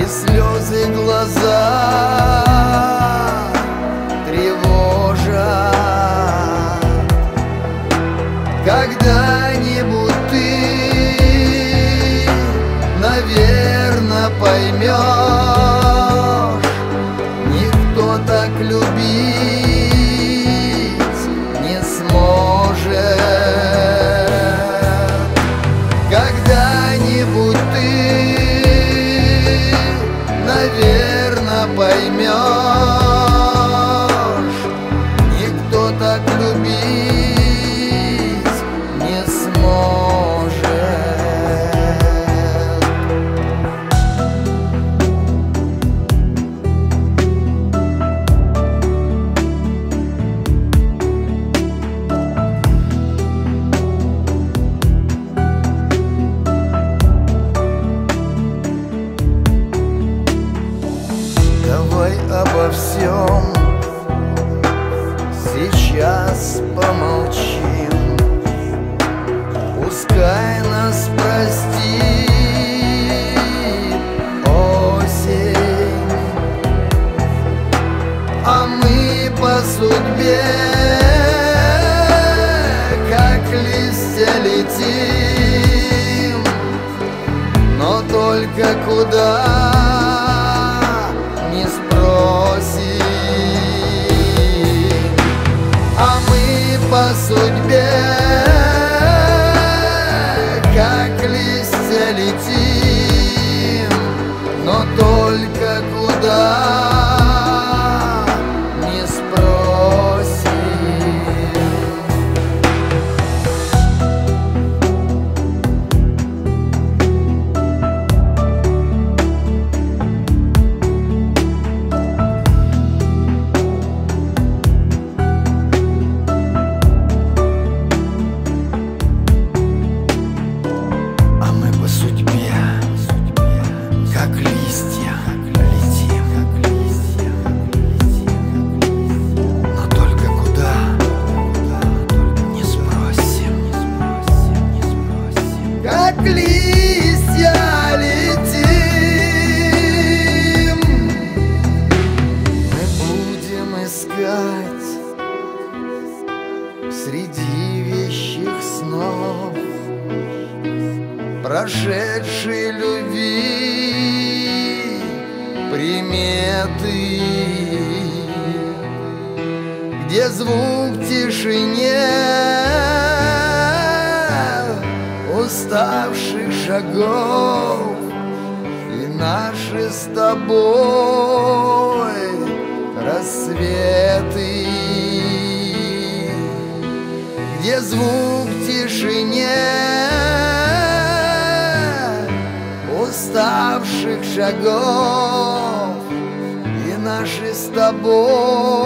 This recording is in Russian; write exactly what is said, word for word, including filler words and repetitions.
слезы глаза тревожат. Когда-нибудь ты, наверно, поймешь, никто так любить не сможет. Когда-нибудь ты, наверно, поймешь, никто так любить не сможет. Давай обо всем сейчас помолчим. Пускай нас простит осень, а мы по судьбе, как листья, летим, но только куда не спросим. А мы по судьбе, как листья, летим, но только куда не спросим. Как листья летим, мы будем искать среди вещих снов прошедшей любви приметы, где звук тишине уставших шагов и наши с тобой рассветы, где звук тишине уставших шагов и наши с тобой